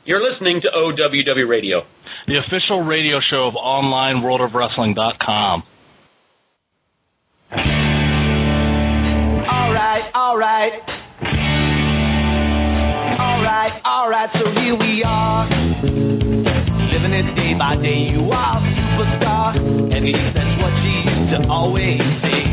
You're listening to OWW Radio, the official radio show of OnlineWorldOfWrestling.com. All right, so here we are, living it day by day. You are the superstar, and yes, that's what she used to always say.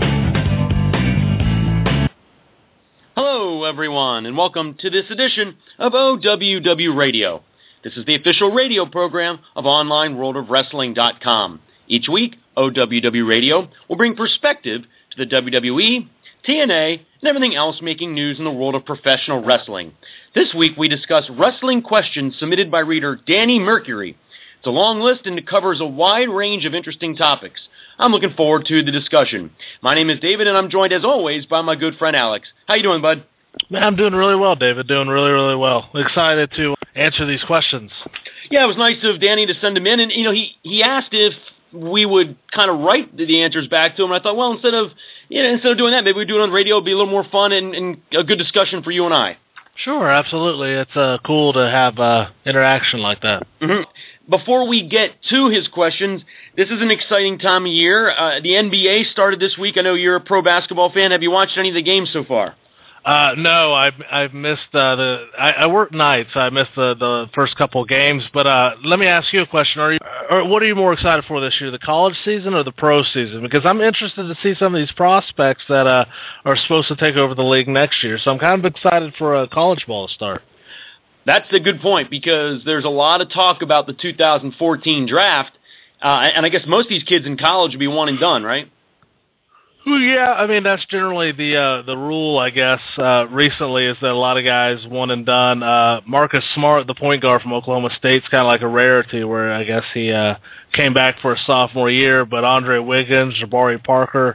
Hello, everyone, and welcome to this edition of OWW Radio. This is the official radio program of OnlineWorldOfWrestling.com. Each week, OWW Radio will bring perspective to the WWE, TNA, and everything else making news in the world of professional wrestling. This week, we discuss wrestling questions submitted by reader Danny Mercury. It's a long list and it covers a wide range of interesting topics. I'm looking forward to the discussion. My name is David, and I'm joined, as always, by my good friend Alex. How you doing, bud? Man, I'm doing really well, David. Doing really, really well. Excited to answer these questions. Yeah, it was nice of Danny to send them in, and he asked if we would kind of write the answers back to him. And I thought, well, instead of doing that, maybe we do it on the radio. It'd be a little more fun and a good discussion for you and I. Sure, absolutely. It's cool to have interaction like that. Mm-hmm. Before we get to his questions, this is an exciting time of year. The NBA started this week. I know you're a pro basketball fan. Have you watched any of the games so far? No, I've missed I work nights. I missed the first couple of games. But let me ask you a question: what are you more excited for this year, the college season or the pro season? Because I'm interested to see some of these prospects that are supposed to take over the league next year. So I'm kind of excited for college ball to start. That's a good point, because there's a lot of talk about the 2014 draft, and I guess most of these kids in college will be one and done, right? Well, yeah, I mean, that's generally the rule, I guess, recently, is that a lot of guys one and done. Marcus Smart, the point guard from Oklahoma State, is kind of like a rarity, where I guess he came back for a sophomore year, but Andre Wiggins, Jabari Parker's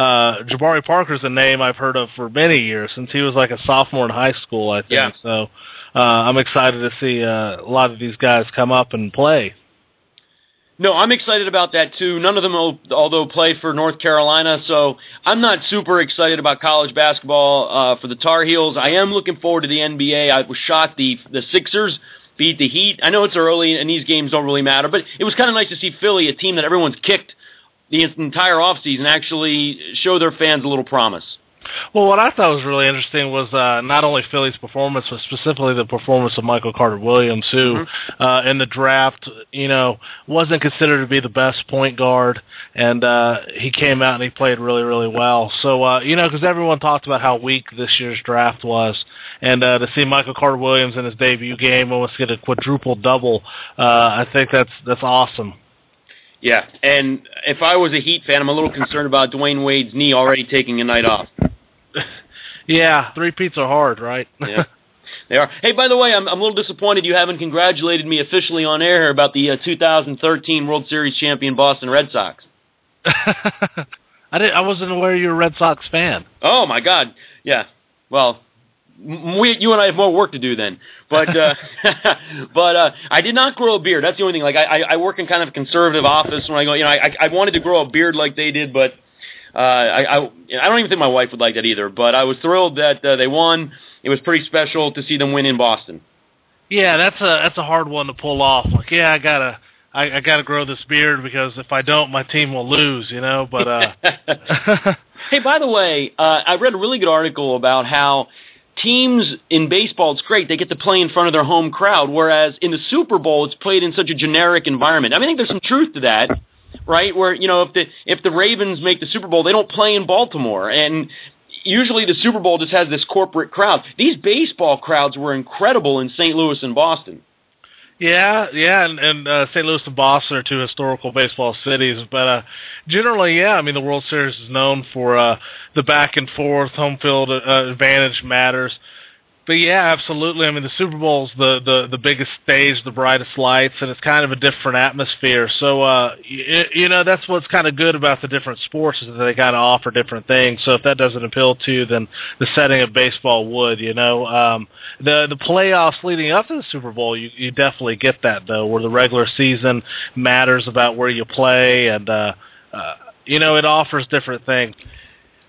a name I've heard of for many years, since he was like a sophomore in high school, I think. Yeah. So I'm excited to see a lot of these guys come up and play. No, I'm excited about that, too. None of them, although, play for North Carolina, so I'm not super excited about college basketball for the Tar Heels. I am looking forward to the NBA. I was shocked the Sixers beat the Heat. I know it's early, and these games don't really matter, but it was kind of nice to see Philly, a team that everyone's kicked the entire offseason, actually show their fans a little promise. Well, what I thought was really interesting was not only Philly's performance, but specifically the performance of Michael Carter-Williams, who in the draft, wasn't considered to be the best point guard, and he came out and he played really, really well. So, because everyone talked about how weak this year's draft was, and to see Michael Carter-Williams in his debut game almost get a quadruple-double, I think that's awesome. Yeah, and if I was a Heat fan, I'm a little concerned about Dwayne Wade's knee already taking a night off. Yeah, three-peats are hard, right? Yeah, they are. Hey, by the way, I'm a little disappointed you haven't congratulated me officially on air about the 2013 World Series champion Boston Red Sox. I wasn't aware you were a Red Sox fan. Oh, my God. Yeah. Well, you and I have more work to do then. But I did not grow a beard. That's the only thing. Like, I work in kind of a conservative office when I go, I wanted to grow a beard like they did, but I don't even think my wife would like that either, but I was thrilled that they won. It was pretty special to see them win in Boston. Yeah, that's a hard one to pull off. Like, yeah, I gotta grow this beard, because if I don't, my team will lose, But hey, by the way, I read a really good article about how teams in baseball, it's great, they get to play in front of their home crowd, whereas in the Super Bowl, it's played in such a generic environment. I think there's some truth to that. Right, where if the Ravens make the Super Bowl, they don't play in Baltimore, and usually the Super Bowl just has this corporate crowd. These baseball crowds were incredible in St. Louis and Boston. Yeah, and St. Louis and Boston are two historical baseball cities, but generally, yeah, the World Series is known for the back and forth, home field advantage matters. But yeah, absolutely. The Super Bowl's the biggest stage, the brightest lights, and it's kind of a different atmosphere. So, that's what's kind of good about the different sports, is that they kind of offer different things. So if that doesn't appeal to you, then the setting of baseball would, The playoffs leading up to the Super Bowl, you definitely get that, though, where the regular season matters about where you play, and, it offers different things.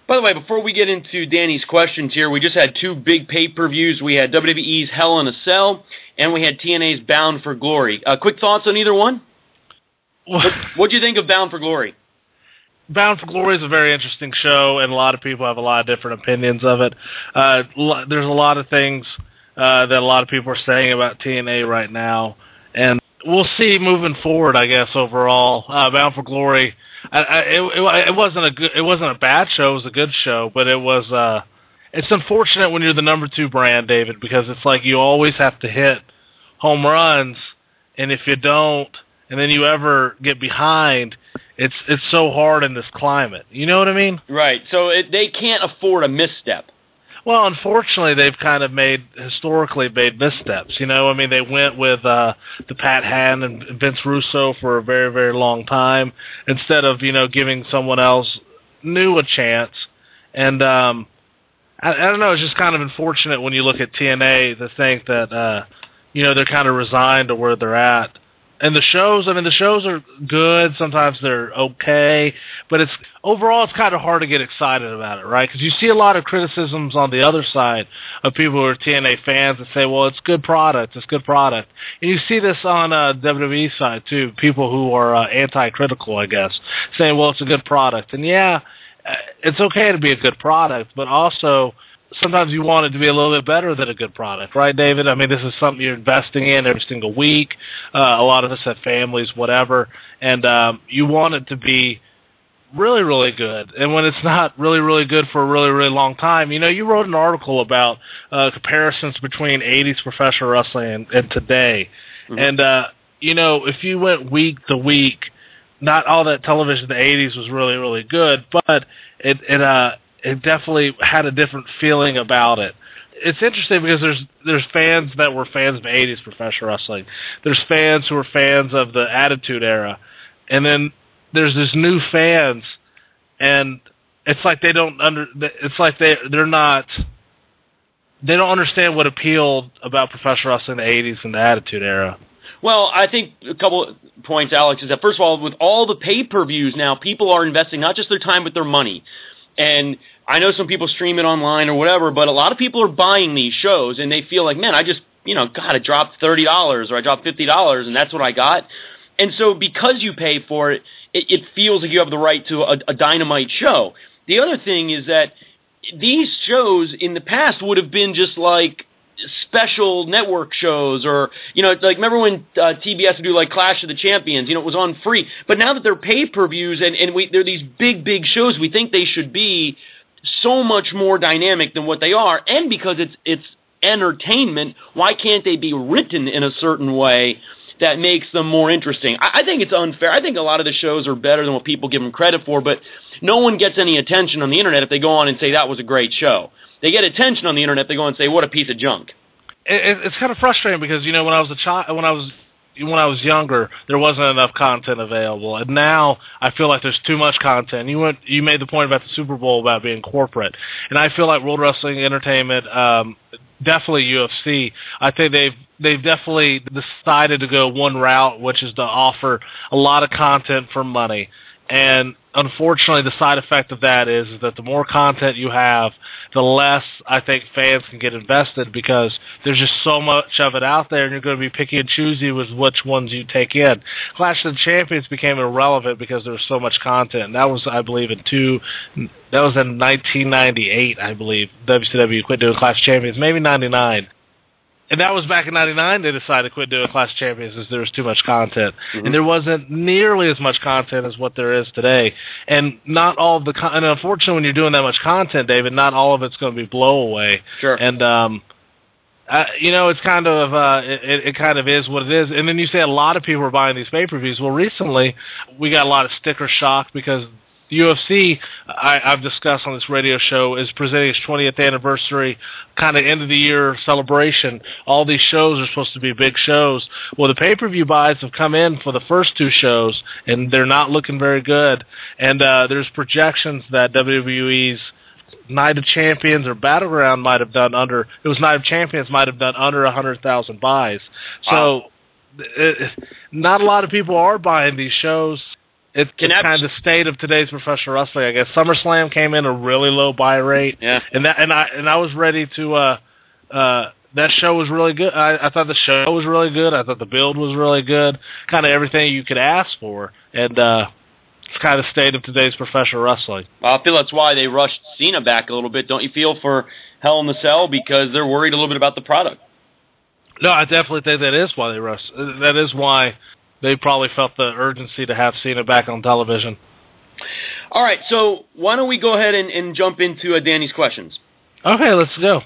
By the way, before we get into Danny's questions here, we just had 2 big pay-per-views. We had WWE's Hell in a Cell, and we had TNA's Bound for Glory. Quick thoughts on either one? What'd you think of Bound for Glory? Bound for Glory is a very interesting show, and a lot of people have a lot of different opinions of it. There's a lot of things that a lot of people are saying about TNA right now, and we'll see moving forward, I guess, overall. Bound for Glory, it wasn't a bad show. It was a good show, but it's unfortunate when you're the number 2 brand, David, because it's like you always have to hit home runs, and if you don't, and then you ever get behind, it's so hard in this climate. You know what I mean? Right. So they can't afford a misstep. Well, unfortunately, they've kind of historically made missteps. You know, I mean, they went with the Pat Hatton and Vince Russo for a very, very long time instead of, giving someone else new a chance. And I don't know, it's just kind of unfortunate when you look at TNA to think that, they're kind of resigned to where they're at. And the shows are good. Sometimes they're okay. But overall, it's kind of hard to get excited about it, right? Because you see a lot of criticisms on the other side of people who are TNA fans that say, well, it's good product. It's good product. And you see this on WWE side, too. People who are anti-critical, I guess, saying, well, it's a good product. And, yeah, it's okay to be a good product, but also sometimes you want it to be a little bit better than a good product, right, David? I mean, this is something you're investing in every single week. A lot of us have families, whatever, and you want it to be really, really good. And when it's not really, really good for a really, really long time, you wrote an article about comparisons between 80s professional wrestling and today. Mm-hmm. And, if you went week to week, not all that television in the 80s was really, really good, but it definitely had a different feeling about it. It's interesting because there's fans that were fans of 80s professional wrestling. There's fans who are fans of the Attitude Era. And then there's this new fans, and it's like they don't understand what appealed about professional wrestling in the 80s and the Attitude Era. Well, I think a couple points, Alex, is that first of all, with all the pay-per-views now, people are investing not just their time but their money. And I know some people stream it online or whatever, but a lot of people are buying these shows, and they feel like, man, I just, God, I dropped $30 or I dropped $50, and that's what I got. And so because you pay for it, it feels like you have the right to a dynamite show. The other thing is that these shows in the past would have been just like special network shows, or like remember when TBS would do like Clash of the Champions, it was on free. But now that they're pay-per-views and they're these big shows, we think they should be so much more dynamic than what they are. And because it's entertainment, why can't they be written in a certain way that makes them more interesting? I think it's unfair. I think a lot of the shows are better than what people give them credit for, but no one gets any attention on the internet if they go on and say that was a great show. They get attention on the internet. They go and say, "What a piece of junk." It's kind of frustrating because when I was a child, when I was younger, there wasn't enough content available, and now I feel like there's too much content. You made the point about the Super Bowl about being corporate, and I feel like World Wrestling Entertainment, definitely UFC. I think they've definitely decided to go one route, which is to offer a lot of content for money. And unfortunately, the side effect of that is that the more content you have, the less I think fans can get invested, because there's just so much of it out there, and you're going to be picky and choosy with which ones you take in. Clash of the Champions became irrelevant because there was so much content. And that was, I believe, in 1998, I believe. WCW quit doing Clash of Champions, maybe 99. And that was back in 99, they decided to quit doing Clash of Champions as there was too much content. Mm-hmm. And there wasn't nearly as much content as what there is today. And not all of the and unfortunately, when you're doing that much content, David, not all of it's going to be blowaway. Sure. And, it's kind of, it kind of is what it is. And then you say a lot of people are buying these pay-per-views. Well, recently, we got a lot of sticker shock because UFC, I've discussed on this radio show, is presenting its 20th anniversary kind of end-of-the-year celebration. All these shows are supposed to be big shows. Well, the pay-per-view buys have come in for the first 2 shows, and they're not looking very good. And there's projections that WWE's Night of Champions or Battleground might have done under, it was Night of Champions might have done under 100,000 buys. So not a lot of people are buying these shows. It's kind of the state of today's professional wrestling, I guess. SummerSlam came in a really low buy rate, and I was ready to. That show was really good. I thought the show was really good. I thought the build was really good. Kind of everything you could ask for, and it's kind of the state of today's professional wrestling. Well, I feel that's why they rushed Cena back a little bit. Don't you feel for Hell in the Cell, because they're worried a little bit about the product? No, I definitely think that is why they rushed. That is why they probably felt the urgency to have Cena back on television. All right, so why don't we go ahead and jump into Danny's questions? Okay, let's go.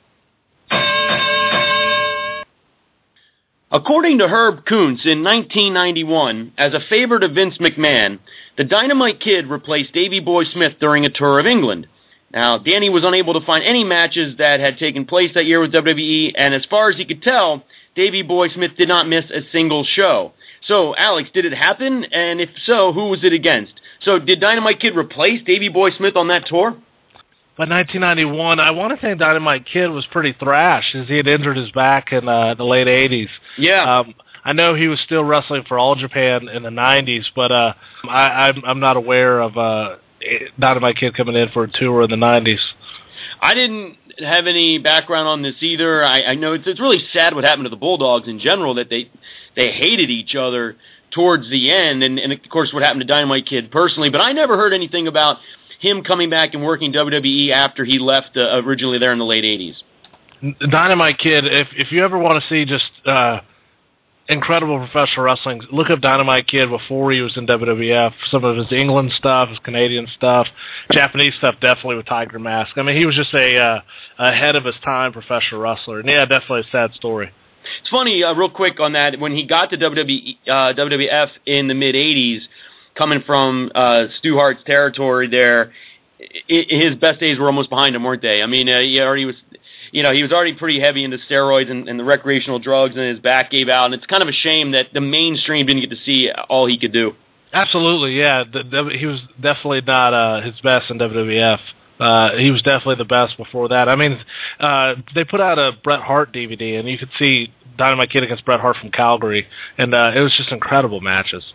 According to Herb Kuntz in 1991, as a favor to Vince McMahon, the Dynamite Kid replaced Davey Boy Smith during a tour of England. Now, Danny was unable to find any matches that had taken place that year with WWE, and as far as he could tell, Davey Boy Smith did not miss a single show. So, Alex, did it happen? And if so, who was it against? So, did Dynamite Kid replace Davey Boy Smith on that tour? By 1991, I want to think Dynamite Kid was pretty thrashed, as he had injured his back in the late 80s. Yeah. I know he was still wrestling for All Japan in the 90s, but I'm not aware of Dynamite Kid coming in for a tour in the 90s. I didn't have any background on this either. I know it's really sad what happened to the Bulldogs in general, that they hated each other towards the end, and of course what happened to Dynamite Kid personally, but I never heard anything about him coming back and working WWE after he left originally there in the late 80s. Dynamite Kid, if you ever want to see just incredible professional wrestling, look up Dynamite Kid before he was in WWF. Some of his England stuff, his Canadian stuff, Japanese stuff definitely with Tiger Mask. I mean, he was just a ahead of his time professional wrestler. And yeah, definitely a sad story. It's funny, real quick on that, when he got to WWF in the mid-'80s, coming from Stu Hart's territory there, his best days were almost behind him, weren't they? I mean, he was already pretty heavy into steroids and the recreational drugs, and his back gave out, and it's kind of a shame that the mainstream didn't get to see all he could do. Absolutely, yeah. He was definitely not his best in WWF. He was definitely the best before that. I mean, they put out a Bret Hart DVD, and you could see Dynamite Kid against Bret Hart from Calgary, and it was just incredible matches.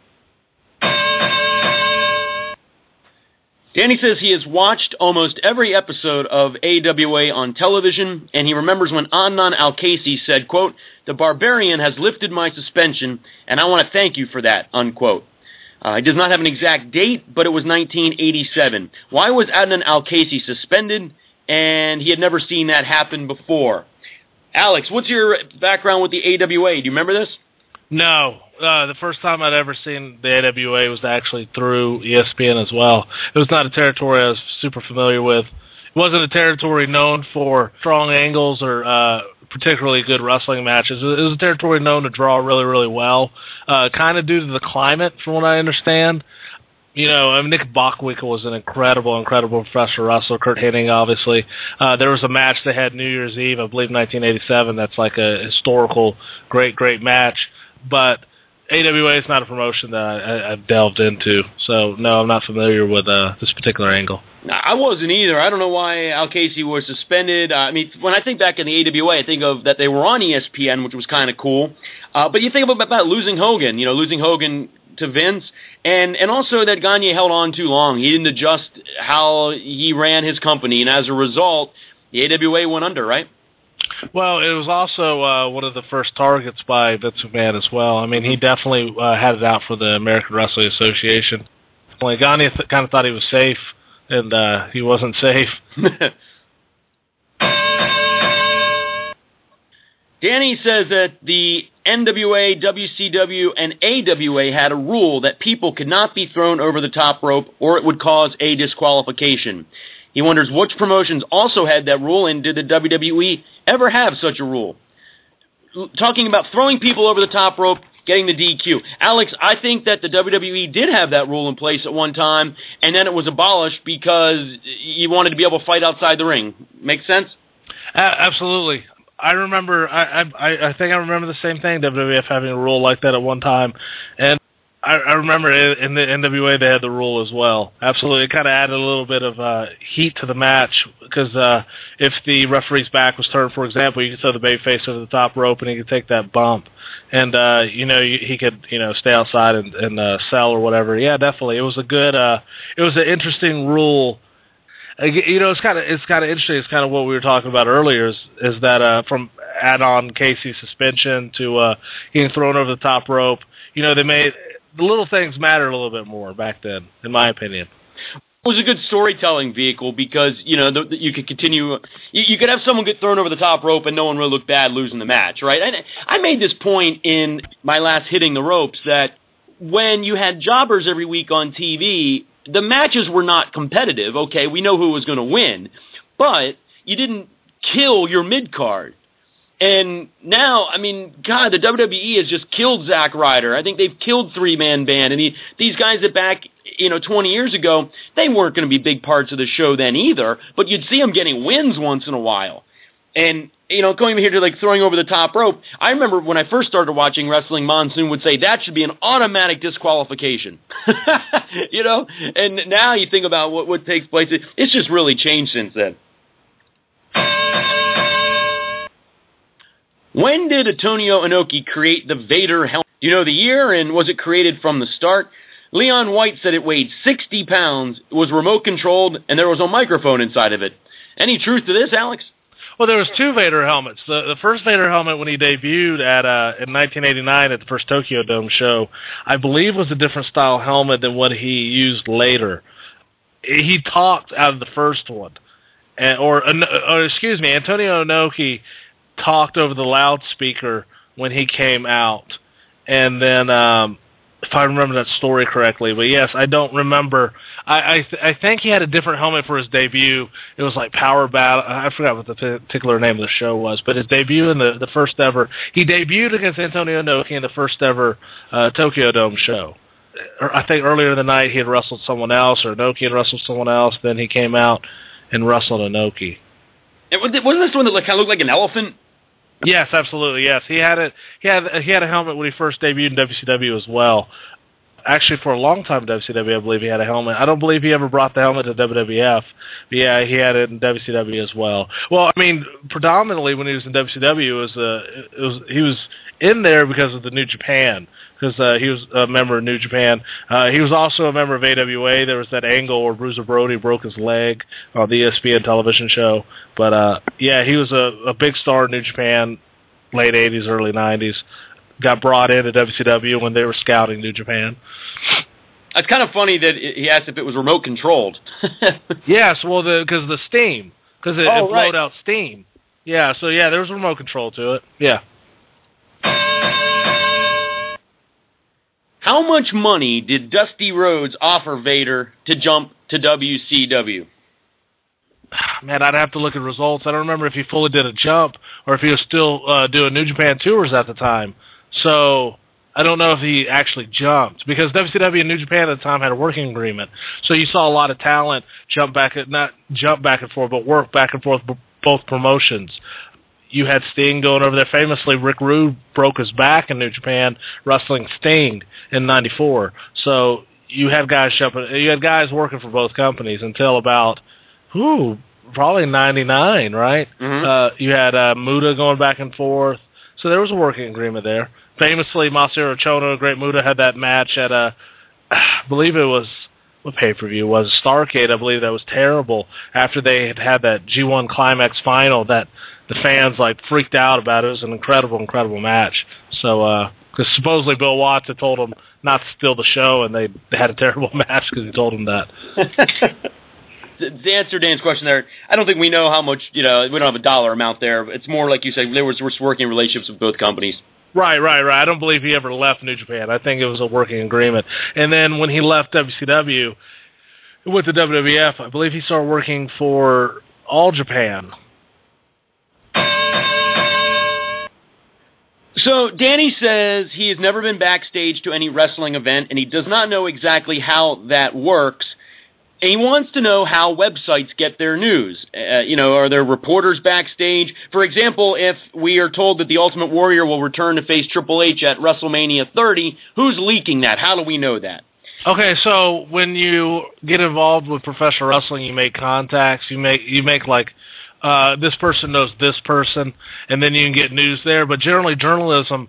Danny says he has watched almost every episode of AWA on television, and he remembers when Adnan Al-Kaisi said, quote, "The Barbarian has lifted my suspension, and I want to thank you for that," unquote. He does not have an exact date, but it was 1987. Why was Adnan Al-Kaisi suspended, and he had never seen that happen before? Alex, what's your background with the AWA? Do you remember this? No. The first time I'd ever seen the AWA was actually through ESPN as well. It was not a territory I was super familiar with. It wasn't a territory known for strong angles or particularly good wrestling matches. It was a territory known to draw really, really well, kind of due to the climate, from what I understand. You know, I mean, Nick Bockwinkel was an incredible professional wrestler. Kurt Hennig, obviously. There was a match they had New Year's Eve, I believe 1987. That's like a historical, great match. But AWA is not a promotion that I've delved into, so no, I'm not familiar with this particular angle. I wasn't either. I don't know why Al-Kaisi was suspended. I mean, when I think back in the AWA, I think of that they were on ESPN, which was kind of cool. But you think about losing Hogan, losing Hogan to Vince, and also that Gagne held on too long. He didn't adjust how he ran his company, and as a result, the AWA went under, right? Well, it was also one of the first targets by Vince McMahon as well. I mean, he definitely had it out for the American Wrestling Association. Gagne kind of thought he was safe, and he wasn't safe. Danny says that the NWA, WCW, and AWA had a rule that people could not be thrown over the top rope or it would cause a disqualification. He wonders which promotions also had that rule, and did the WWE ever have such a rule? Talking about throwing people over the top rope, getting the DQ. Alex, I think that the WWE did have that rule in place at one time, and then it was abolished because you wanted to be able to fight outside the ring. Make sense? Absolutely. I remember, I think I remember the same thing, WWF having a rule like that at one time. And I remember in the NWA they had the rule as well. Absolutely, it kind of added a little bit of heat to the match because if the referee's back was turned, for example, you could throw the babyface over the top rope and he could take that bump, and he could stay outside and sell or whatever. Yeah, definitely, it was a good, it was an interesting rule. It's kind of interesting. It's kind of what we were talking about earlier. Is that from add-on Casey suspension to getting thrown over the top rope? They made the little things mattered a little bit more back then, in my opinion. It was a good storytelling vehicle because you could continue. You could have someone get thrown over the top rope and no one really looked bad losing the match, right? And I made this point in my last Hitting the Ropes that when you had jobbers every week on TV, the matches were not competitive. Okay, we know who was going to win, but you didn't kill your mid-card. And now, God, the WWE has just killed Zack Ryder. I think they've killed Three-Man Band. And these guys that back, 20 years ago, they weren't going to be big parts of the show then either, but you'd see them getting wins once in a while. And, going here to throwing over the top rope, I remember when I first started watching wrestling, Monsoon would say that should be an automatic disqualification. And now you think about what takes place. It's just really changed since then. When did Antonio Inoki create the Vader helmet? Do you know the year, and was it created from the start? Leon White said it weighed 60 pounds, was remote-controlled, and there was a microphone inside of it. Any truth to this, Alex? Well, there was two Vader helmets. The first Vader helmet, when he debuted in 1989 at the first Tokyo Dome show, I believe was a different style helmet than what he used later. He talked out of the first one. Antonio Inoki talked over the loudspeaker when he came out, and then if I remember that story correctly, but yes, I don't remember. I think he had a different helmet for his debut. It was like Power Battle. I forgot what the particular name of the show was, but his debut in the first ever, he debuted against Antonio Inoki in the first ever Tokyo Dome show. I think earlier in the night he had wrestled someone else, or Inoki had wrestled someone else. Then he came out and wrestled Inoki. Wasn't this one that kind of looked like an elephant? Yes, absolutely. Yes, he had it. He had a helmet when he first debuted in WCW as well. Actually, for a long time in WCW, I believe he had a helmet. I don't believe he ever brought the helmet to WWF. But yeah, he had it in WCW as well. Well, predominantly when he was in WCW, he was in there because of the New Japan, because he was a member of New Japan. He was also a member of AWA. There was that angle where Bruiser Brody broke his leg on the ESPN television show. But yeah, he was a big star in New Japan, late 80s, early 90s. Got brought into WCW when they were scouting New Japan. It's kind of funny that he asked if it was remote controlled. Yes, well, because the steam, because it flowed out steam. Yeah, so yeah, there was a remote control to it. Yeah. How much money did Dusty Rhodes offer Vader to jump to WCW? Man, I'd have to look at results. I don't remember if he fully did a jump or if he was still doing New Japan tours at the time. So I don't know if he actually jumped, because WCW and New Japan at the time had a working agreement. So you saw a lot of talent not jump back and forth, but work back and forth both promotions. You had Sting going over there. Famously, Rick Rude broke his back in New Japan wrestling Sting in '94. So you had guys jumping. You had guys working for both companies until about probably '99, right? Mm-hmm. You had Muta going back and forth. So there was a working agreement there. Famously, Masaru Chono and Great Muta had that match at I believe it was, what pay-per-view was it? Starrcade, I believe. That was terrible. After they had that G1 Climax final that the fans freaked out about. It was an incredible match. So, because supposedly Bill Watts had told them not to steal the show, and they had a terrible match because he told them that. To answer Dan's question there, I don't think we know how much, we don't have a dollar amount there. It's more like you said, there was working relationships with both companies. Right. I don't believe he ever left New Japan. I think it was a working agreement. And then when he left WCW, he went to WWF. I believe he started working for All Japan. So Danny says he has never been backstage to any wrestling event, and he does not know exactly how that works. And he wants to know how websites get their news. Are there reporters backstage? For example, if we are told that the Ultimate Warrior will return to face Triple H at WrestleMania 30, who's leaking that? How do we know that? Okay, so when you get involved with professional wrestling, you make contacts. You make like this person knows this person, and then you can get news there. But generally, journalism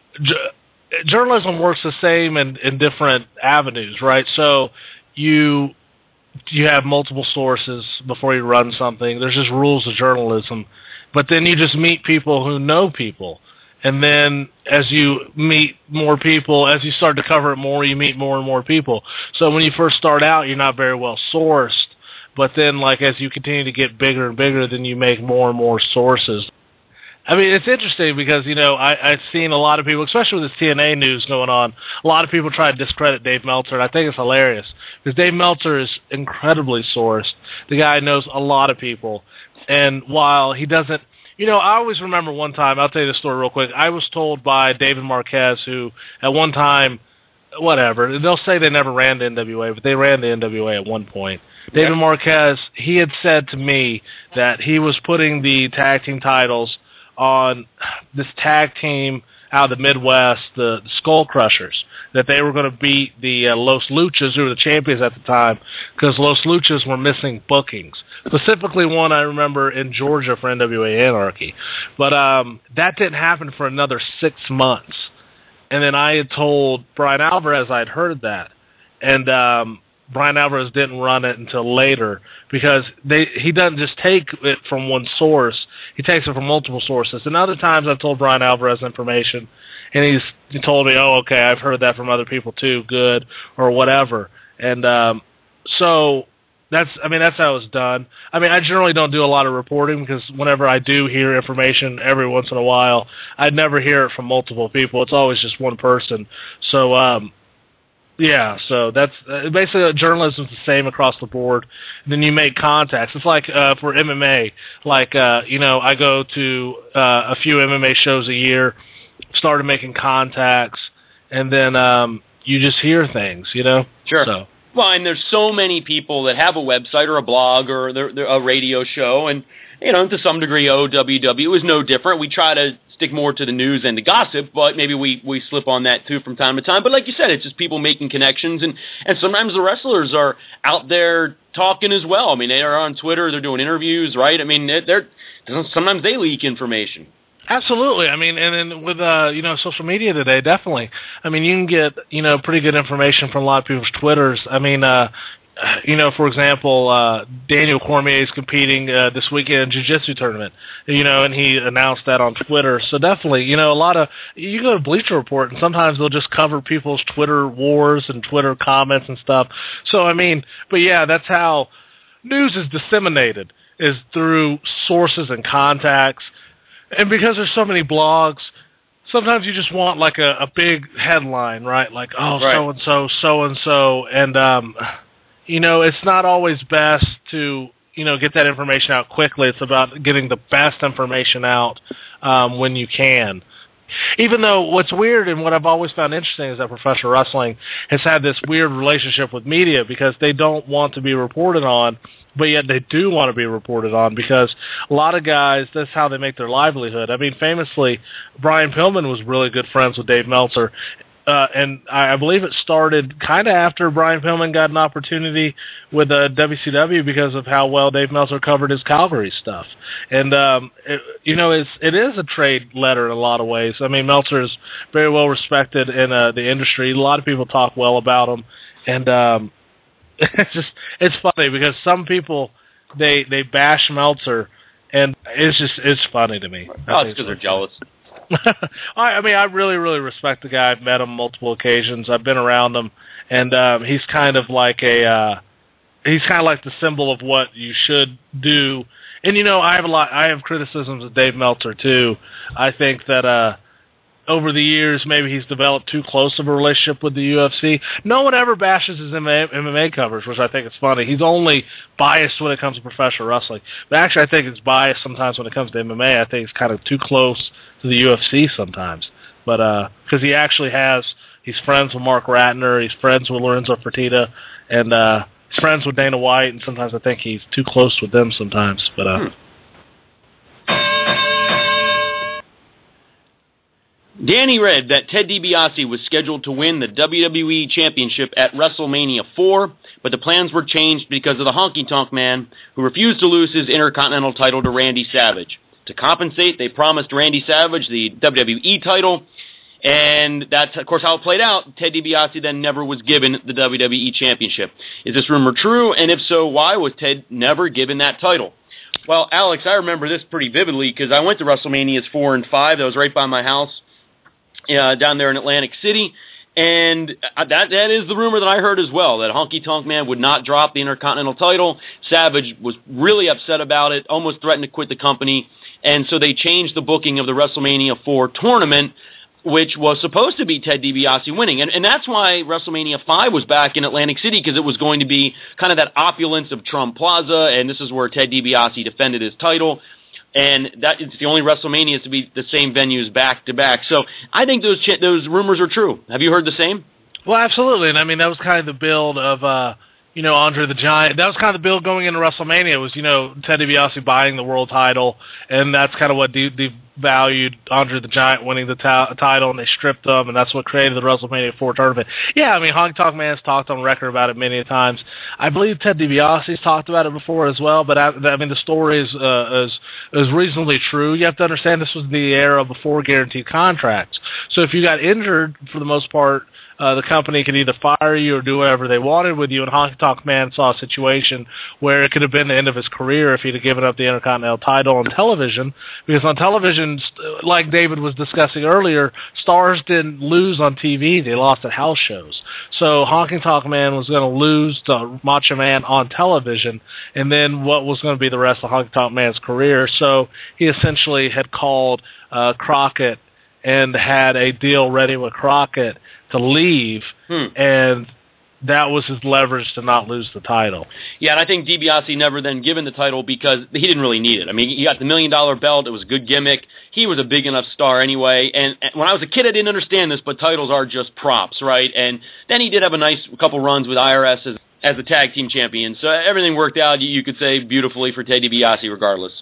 works the same in different avenues, right? So you have multiple sources before you run something. There's just rules of journalism. But then you just meet people who know people. And then as you meet more people, as you start to cover it more, you meet more and more people. So when you first start out, you're not very well sourced. But then, like, as you continue to get bigger and bigger, then you make more and more sources. I mean, it's interesting because, I've seen a lot of people, especially with this TNA news going on, a lot of people try to discredit Dave Meltzer, and I think it's hilarious because Dave Meltzer is incredibly sourced. The guy knows a lot of people, and while he doesn't, I always remember one time, I'll tell you the story real quick, I was told by David Marquez, who at one time, whatever, they'll say they never ran the NWA, but they ran the NWA at one point. Yeah. David Marquez, he had said to me that he was putting the tag team titles on this tag team out of the Midwest, the Skull Crushers, that they were going to beat the Los Luchas, who were the champions at the time, because Los Luchas were missing bookings. Specifically one I remember in Georgia for NWA Anarchy. But that didn't happen for another 6 months. And then I had told Brian Alvarez I'd heard that. And Brian Alvarez didn't run it until later because he doesn't just take it from one source. He takes it from multiple sources. And other times I've told Brian Alvarez information, and he told me, oh, okay, I've heard that from other people too, good, or whatever. And so that's how it's done. I mean, I generally don't do a lot of reporting because whenever I do hear information every once in a while, I'd never hear it from multiple people. It's always just one person. So, yeah, so that's basically journalism's the same across the board. And then you make contacts. It's like for MMA, like I go to a few MMA shows a year, started making contacts, and then you just hear things, Sure. So. Well, and there's so many people that have a website or a blog or a radio show, and to some degree, OWW is no different. We try to stick more to the news and the gossip, but maybe we slip on that too from time to time. But like you said, it's just people making connections, and sometimes the wrestlers are out there talking as well. I mean, they are on Twitter, they're doing interviews, right? I mean, sometimes they leak information. Absolutely. I mean, and then with social media today, definitely. I mean, you can get pretty good information from a lot of people's Twitters. I mean, for example, Daniel Cormier is competing this weekend in jiu-jitsu tournament, and he announced that on Twitter. So definitely, a lot of, you go to Bleacher Report, and sometimes they'll just cover people's Twitter wars and Twitter comments and stuff. So, I mean, but yeah, that's how news is disseminated, is through sources and contacts. And because there's so many blogs, sometimes you just want like a big headline, right? Like, oh, right. So-and-so, and it's not always best to, get that information out quickly. It's about getting the best information out when you can. Even though what's weird and what I've always found interesting is that professional wrestling has had this weird relationship with media because they don't want to be reported on, but yet they do want to be reported on because a lot of guys, that's how they make their livelihood. I mean, famously, Brian Pillman was really good friends with Dave Meltzer. And I believe it started kind of after Brian Pillman got an opportunity with WCW because of how well Dave Meltzer covered his Calgary stuff. And, it is a trade letter in a lot of ways. I mean, Meltzer is very well respected in the industry. A lot of people talk well about him. And it's funny because some people, they bash Meltzer, and it's funny to me. Oh, it's because they're jealous. I mean, I really, really respect the guy. I've met him multiple occasions. I've been around him, and he's kind of like the symbol of what you should do. And I have criticisms of Dave Meltzer too. I think that over the years, maybe he's developed too close of a relationship with the UFC. No one ever bashes his MMA coverage, which I think is funny. He's only biased when it comes to professional wrestling. But actually, I think it's biased sometimes when it comes to MMA. I think it's kind of too close to the UFC sometimes. But because he's friends with Mark Ratner, he's friends with Lorenzo Fertitta, and friends with Dana White, and sometimes I think he's too close with them sometimes. But Danny read that Ted DiBiase was scheduled to win the WWE Championship at WrestleMania 4, but the plans were changed because of the Honky Tonk Man, who refused to lose his Intercontinental title to Randy Savage. To compensate, they promised Randy Savage the WWE title, and that's, of course, how it played out. Ted DiBiase then never was given the WWE Championship. Is this rumor true? And if so, why was Ted never given that title? Well, Alex, I remember this pretty vividly because I went to WrestleManias 4 and 5. That was right by my house. Down there in Atlantic City, and that is the rumor that I heard as well, that Honky Tonk Man would not drop the Intercontinental title. Savage was really upset about it, almost threatened to quit the company, and so they changed the booking of the WrestleMania 4 tournament, which was supposed to be Ted DiBiase winning, and that's why WrestleMania 5 was back in Atlantic City, because it was going to be kind of that opulence of Trump Plaza, and this is where Ted DiBiase defended his title. And that it's the only WrestleManias to be the same venues back to back. So I think those rumors are true. Have you heard the same? Well, absolutely. And I mean, that was kind of the build of, Andre the Giant. That was kind of the build going into WrestleMania was, Ted DiBiase buying the world title. And that's kind of what devalued Andre the Giant winning the title, and they stripped them, and that's what created the WrestleMania 4 tournament. Yeah, I mean, Honky Tonk Man's talked on record about it many times. I believe Ted DiBiase's talked about it before as well, but I mean, the story is reasonably true. You have to understand this was the era before guaranteed contracts. So if you got injured, for the most part, the company could either fire you or do whatever they wanted with you, and Honky Tonk Man saw a situation where it could have been the end of his career if he'd have given up the Intercontinental title on television, because on television, like David was discussing earlier, stars didn't lose on TV, they lost at house shows. So Honky Tonk Man was going to lose to Macho Man on television, and then what was going to be the rest of Honky Tonk Man's career. So he essentially had called Crockett and had a deal ready with Crockett to leave, and that was his leverage to not lose the title. Yeah, and I think DiBiase never then given the title because he didn't really need it. I mean, he got the $1 million belt. It was a good gimmick. He was a big enough star anyway. And when I was a kid, I didn't understand this, but titles are just props, right? And then he did have a nice couple runs with IRS as the tag team champion. So everything worked out, you could say, beautifully for Ted DiBiase regardless.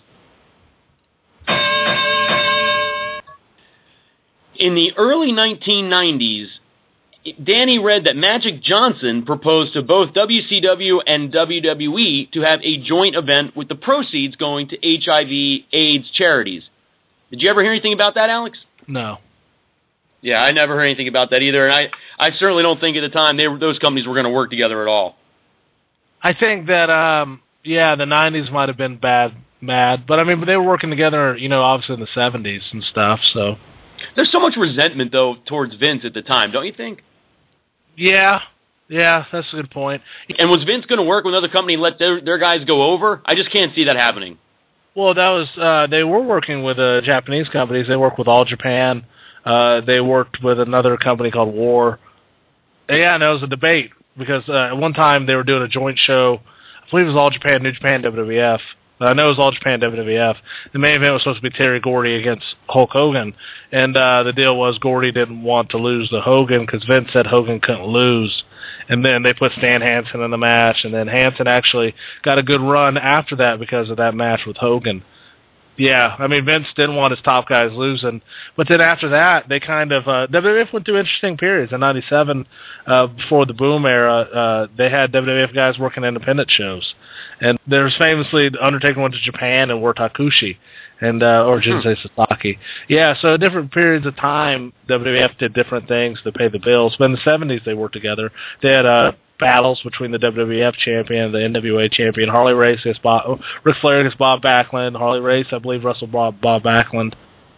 In the early 1990s, Danny read that Magic Johnson proposed to both WCW and WWE to have a joint event with the proceeds going to HIV/AIDS charities. Did you ever hear anything about that, Alex? No. Yeah, I never heard anything about that either, and I certainly don't think at the time those companies were going to work together at all. I think that, the 90s might have been mad, but I mean, they were working together, obviously in the 70s and stuff, so. There's so much resentment, though, towards Vince at the time, don't you think? Yeah, that's a good point. And was Vince going to work with another company and let their guys go over? I just can't see that happening. Well, that was they were working with Japanese companies. They worked with All Japan. They worked with another company called War. Yeah, and that was a debate because at one time they were doing a joint show. I believe it was All Japan, New Japan, WWF. I know it was All Japan, WWF. The main event was supposed to be Terry Gordy against Hulk Hogan, and the deal was Gordy didn't want to lose to Hogan because Vince said Hogan couldn't lose. And then they put Stan Hansen in the match, and then Hansen actually got a good run after that because of that match with Hogan. Yeah, I mean, Vince didn't want his top guys losing. But then after that, they kind of WWF went through interesting periods. In 97, before the boom era, they had WWF guys working independent shows. And there's famously, Undertaker went to Japan and wore Takushi, and or Jinsei Sasaki. Yeah, so different periods of time, WWF did different things to pay the bills. But in the 70s, they worked together. They had battles between the WWF champion and the NWA champion. Harley Race against Ric Flair against Bob Backlund. Harley Race, I believe, wrestled Bob Backlund.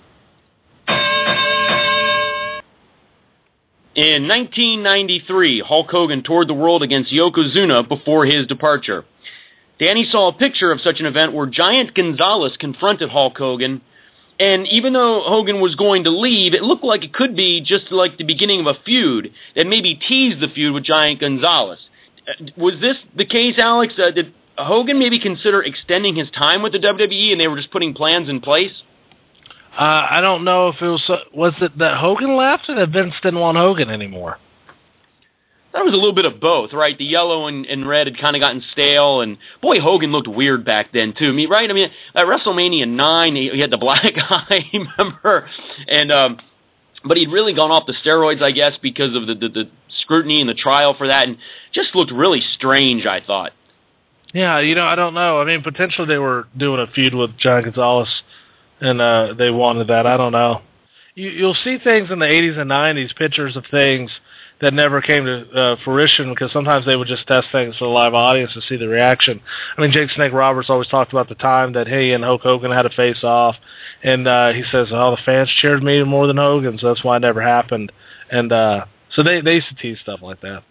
In 1993, Hulk Hogan toured the world against Yokozuna before his departure. Danny saw a picture of such an event where Giant Gonzalez confronted Hulk Hogan, and even though Hogan was going to leave, it looked like it could be just like the beginning of a feud that maybe teased the feud with Giant Gonzalez. Was this the case, Alex? Did Hogan maybe consider extending his time with the WWE and they were just putting plans in place? I don't know if it was it that Hogan left or that Vince didn't want Hogan anymore? thought it was a little bit of both, right? The yellow and red had kind of gotten stale, and boy, Hogan looked weird back then too. Right? I mean, at WrestleMania 9, he had the black eye, remember? And but he'd really gone off the steroids, I guess, because of the scrutiny and the trial for that, and just looked really strange, I thought. Yeah, I don't know. I mean, potentially they were doing a feud with Giant Gonzalez, and they wanted that. I don't know. You'll see things in the 80s and 90s, pictures of things that never came to fruition, because sometimes they would just test things for the live audience to see the reaction. I mean, Jake Snake Roberts always talked about the time that he and Hulk Hogan had a face-off, and he says, the fans cheered me more than Hogan, so that's why it never happened. And so they used to tease stuff like that.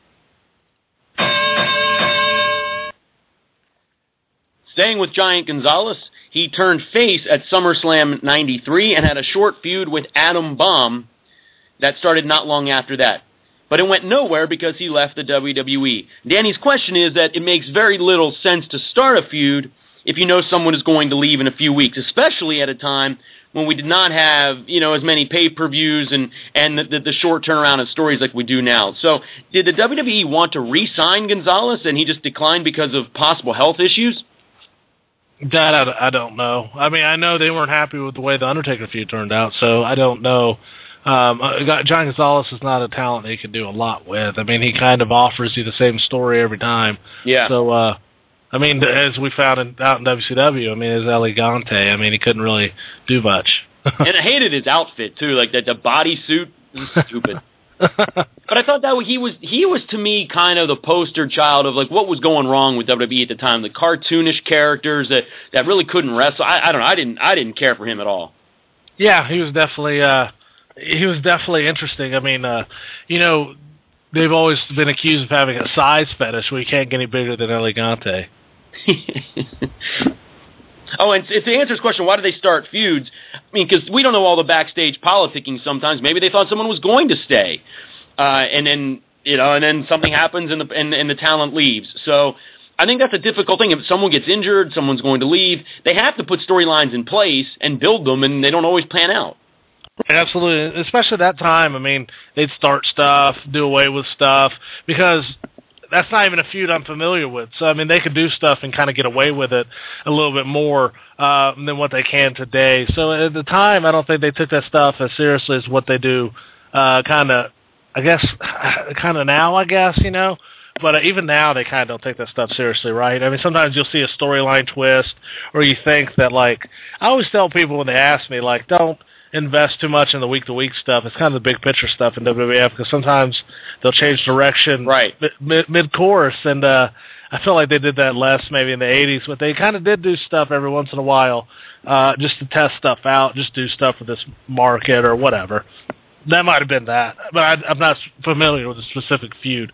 Staying with Giant Gonzalez, he turned face at SummerSlam 93 and had a short feud with Adam Bomb that started not long after that. But it went nowhere because he left the WWE. Danny's question is that it makes very little sense to start a feud if you know someone is going to leave in a few weeks, especially at a time when we did not have, as many pay-per-views and the short turnaround of stories like we do now. So did the WWE want to re-sign Gonzalez and he just declined because of possible health issues? That I don't know. I mean, I know they weren't happy with the way the Undertaker feud turned out, so I don't know. John Gonzalez is not a talent he can do a lot with. I mean, he kind of offers you the same story every time. Yeah. So, I mean, as we found out in WCW, I mean, as Elegante, I mean, he couldn't really do much. And I hated his outfit, too. Like, the bodysuit was stupid. But I thought that he was to me kind of the poster child of like what was going wrong with WWE at the time. The cartoonish characters that really couldn't wrestle. I don't know. I didn't care for him at all. Yeah, he was definitely interesting. I mean, they've always been accused of having a size fetish where you can't get any bigger than Elegante. Oh, and to answer his question, why do they start feuds? I mean, because we don't know all the backstage politicking sometimes. Maybe they thought someone was going to stay, and then something happens and the talent leaves. So I think that's a difficult thing. If someone gets injured, someone's going to leave, they have to put storylines in place and build them, and they don't always plan out. Absolutely, especially that time. I mean, they'd start stuff, do away with stuff, because that's not even a feud I'm familiar with. So, I mean, they could do stuff and kind of get away with it a little bit more than what they can today. So, at the time, I don't think they took that stuff as seriously as what they do kind of now, I guess, But even now, they kind of don't take that stuff seriously, right? I mean, sometimes you'll see a storyline twist, or you think that, like, I always tell people when they ask me, like, don't invest too much in the week-to-week stuff. It's kind of the big picture stuff in WWF, because sometimes they'll change direction right mid-course, and I feel like they did that less maybe in the 80s, but they kind of did do stuff every once in a while just to test stuff out, just do stuff for this market or whatever. That might have been that, but I'm not familiar with a specific feud.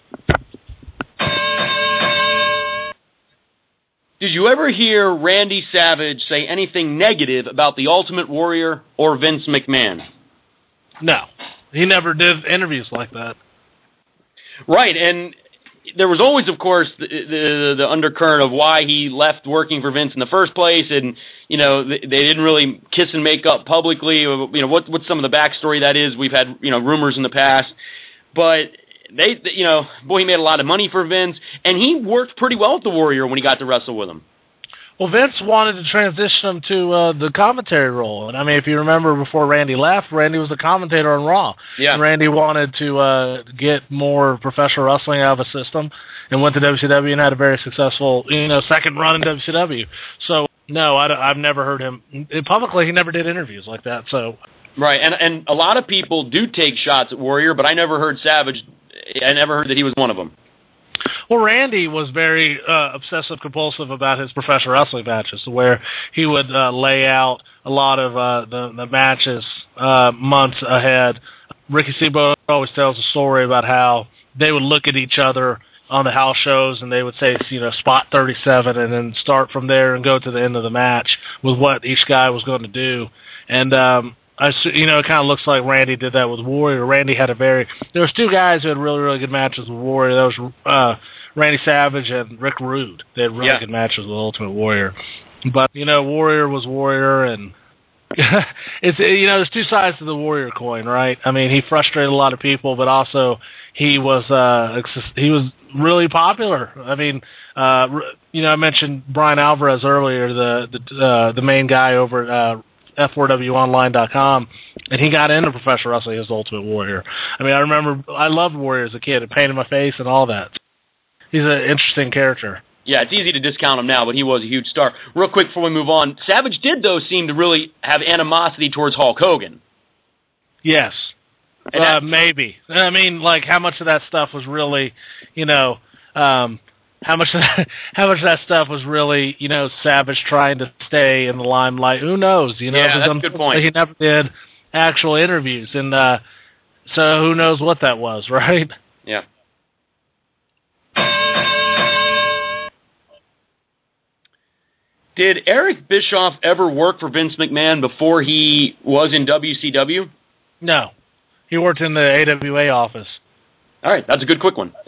Did you ever hear Randy Savage say anything negative about the Ultimate Warrior or Vince McMahon? No. He never did interviews like that. Right, and there was always, of course, the undercurrent of why he left working for Vince in the first place, and, they didn't really kiss and make up publicly. What's some of the backstory that is. We've had, rumors in the past. But he made a lot of money for Vince, and he worked pretty well with the Warrior when he got to wrestle with him. Well, Vince wanted to transition him to the commentary role. And, I mean, if you remember before Randy left, Randy was the commentator on Raw. Yeah. And Randy wanted to get more professional wrestling out of the system and went to WCW and had a very successful, second run in WCW. So, no, I've never heard him. Publicly, he never did interviews like that. So. Right, and a lot of people do take shots at Warrior, but I never heard Savage. I never heard that he was one of them. Well, Randy was very obsessive-compulsive about his professional wrestling matches, where he would lay out a lot of the matches months ahead. Ricky Steamboat always tells a story about how they would look at each other on the house shows, and they would say, spot 37, and then start from there and go to the end of the match with what each guy was going to do. And it kind of looks like Randy did that with Warrior. Randy had there was two guys who had really, really good matches with Warrior. That was Randy Savage and Rick Rude. They had really good matches with Ultimate Warrior. But, Warrior was Warrior, and it's there's two sides to the Warrior coin, right? I mean, he frustrated a lot of people, but also he was really popular. I mean, I mentioned Brian Alvarez earlier, the main guy over at F4WOnline.com, and he got into professional wrestling as Ultimate Warrior. I mean, I loved Warrior as a kid. It painted my face and all that. He's an interesting character. Yeah, it's easy to discount him now, but he was a huge star. Real quick before we move on, Savage did, though, seem to really have animosity towards Hulk Hogan. Yes. Maybe. I mean, like, how much of that stuff was really, how much of that stuff was really, Savage trying to stay in the limelight? Who knows? Yeah, that's a good point. He never did actual interviews, and so who knows what that was, right? Yeah. Did Eric Bischoff ever work for Vince McMahon before he was in WCW? No. He worked in the AWA office. All right, that's a good quick one.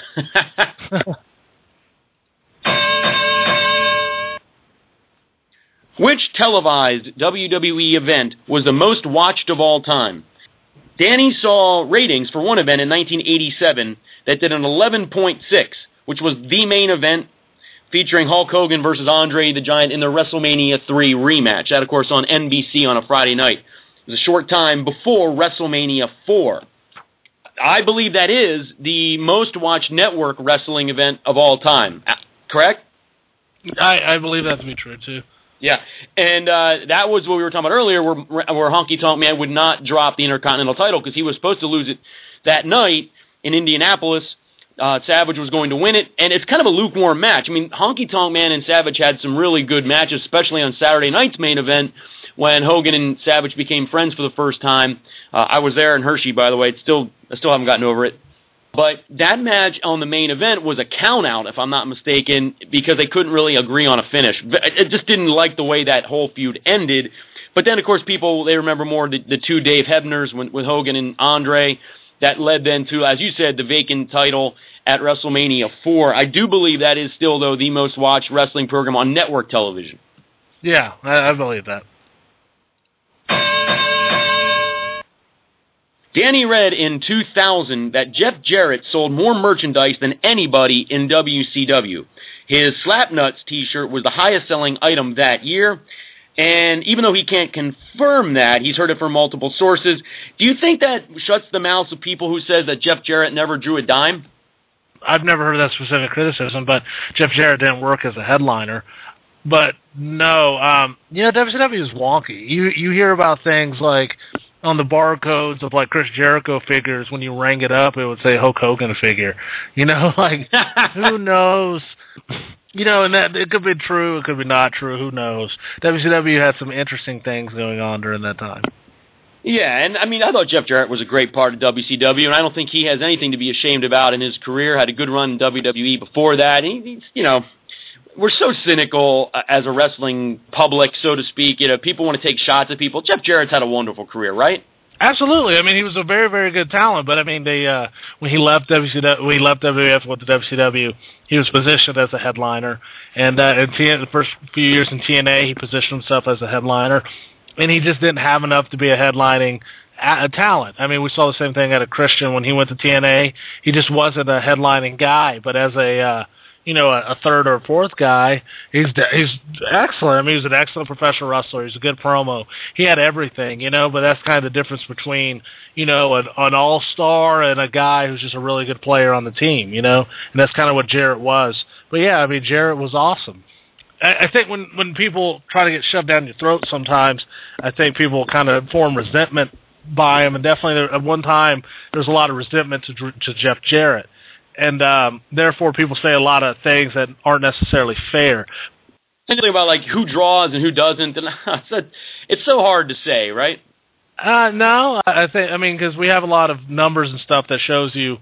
Which televised WWE event was the most watched of all time? Danny saw ratings for one event in 1987 that did an 11.6, which was the main event, featuring Hulk Hogan versus Andre the Giant in the WrestleMania 3 rematch. That, of course, on NBC on a Friday night. It was a short time before WrestleMania 4. I believe that is the most watched network wrestling event of all time. Correct? I believe that to be true, too. Yeah, and that was what we were talking about earlier, where Honky Tonk Man would not drop the Intercontinental title because he was supposed to lose it that night in Indianapolis. Savage was going to win it, and it's kind of a lukewarm match. I mean, Honky Tonk Man and Savage had some really good matches, especially on Saturday night's main event when Hogan and Savage became friends for the first time. I was there in Hershey, by the way. I still haven't gotten over it. But that match on the main event was a count-out, if I'm not mistaken, because they couldn't really agree on a finish. It just didn't like the way that whole feud ended. But then, of course, they remember more the two Dave Hebners with Hogan and Andre. That led then to, as you said, the vacant title at WrestleMania 4. I do believe that is still, though, the most watched wrestling program on network television. Yeah, I believe that. Danny read in 2000 that Jeff Jarrett sold more merchandise than anybody in WCW. His Slapnuts t-shirt was the highest-selling item that year. And even though he can't confirm that, he's heard it from multiple sources. Do you think that shuts the mouths of people who says that Jeff Jarrett never drew a dime? I've never heard that specific criticism, but Jeff Jarrett didn't work as a headliner. But no, WCW is wonky. You hear about things like on the barcodes of like Chris Jericho figures, when you rang it up, it would say Hulk Hogan figure. Like who knows? And that it could be true, it could be not true, who knows? WCW had some interesting things going on during that time. Yeah, and I mean, I thought Jeff Jarrett was a great part of WCW, and I don't think he has anything to be ashamed about in his career. Had a good run in WWE before that. He's we're so cynical as a wrestling public, so to speak. People want to take shots at people. Jeff Jarrett's had a wonderful career, right? Absolutely. I mean, he was a very, very good talent. But I mean, when he left WWF with the WCW, he was positioned as a headliner. And in the first few years in TNA, he positioned himself as a headliner, and he just didn't have enough to be a headlining talent. I mean, we saw the same thing out of Christian when he went to TNA. He just wasn't a headlining guy. But as a third or fourth guy, he's excellent. I mean, he's an excellent professional wrestler. He's a good promo. He had everything, but that's kind of the difference between, an all-star and a guy who's just a really good player on the team, and that's kind of what Jarrett was. But yeah, I mean, Jarrett was awesome. I think when people try to get shoved down your throat sometimes, I think people kind of form resentment by him, and definitely at one time there was a lot of resentment to Jeff Jarrett. And therefore, people say a lot of things that aren't necessarily fair. Something about like who draws and who doesn't, and it's so hard to say, right? No, I mean, because we have a lot of numbers and stuff that shows you,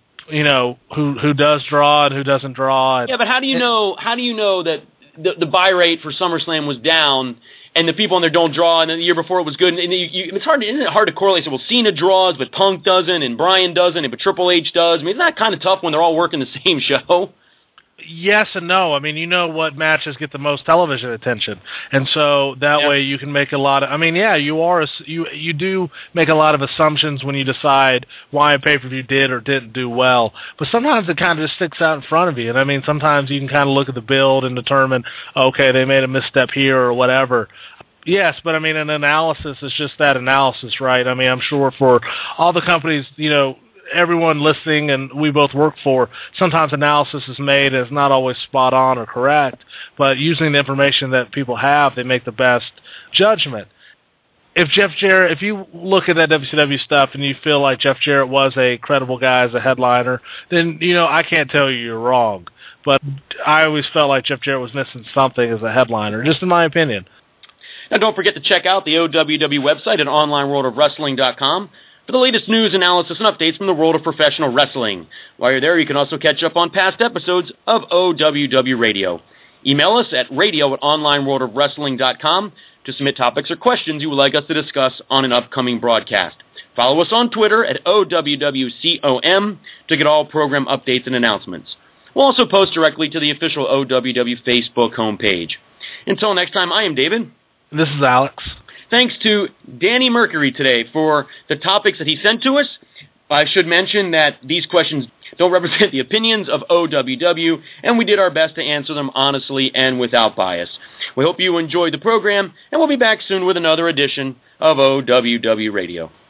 who does draw and who doesn't draw. Yeah, but how do you know? How do you know that the buy rate for SummerSlam was down? And the people on there don't draw, and then the year before it was good. And it's hard. Isn't it hard to correlate? So, well, Cena draws, but Punk doesn't, and Bryan doesn't, but Triple H does. I mean, isn't that kind of tough when they're all working the same show? Yes and no. I mean, you know what matches get the most television attention, and so that way you can make a lot of. I mean, yeah, you do make a lot of assumptions when you decide why a pay-per-view did or didn't do well. But sometimes it kind of just sticks out in front of you, and I mean, sometimes you can kind of look at the build and determine, okay, they made a misstep here or whatever. Yes, but I mean, an analysis is just that analysis, right? I mean, I'm sure for all the companies, everyone listening and we both work for, sometimes analysis is made and it's not always spot on or correct, but using the information that people have, they make the best judgment. If Jeff Jarrett, if you look at that WCW stuff and you feel like Jeff Jarrett was a credible guy as a headliner, then, I can't tell you you're wrong. But I always felt like Jeff Jarrett was missing something as a headliner, just in my opinion. Now don't forget to check out the OWW website at onlineworldofwrestling.com for the latest news, analysis, and updates from the world of professional wrestling. While you're there, you can also catch up on past episodes of OWW Radio. Email us at radio@onlineworldofwrestling.com to submit topics or questions you would like us to discuss on an upcoming broadcast. Follow us on Twitter at OWWCOM to get all program updates and announcements. We'll also post directly to the official OWW Facebook homepage. Until next time, I am David. This is Alex. Thanks to Danny Mercury today for the topics that he sent to us. I should mention that these questions don't represent the opinions of OWW, and we did our best to answer them honestly and without bias. We hope you enjoyed the program, and we'll be back soon with another edition of OWW Radio.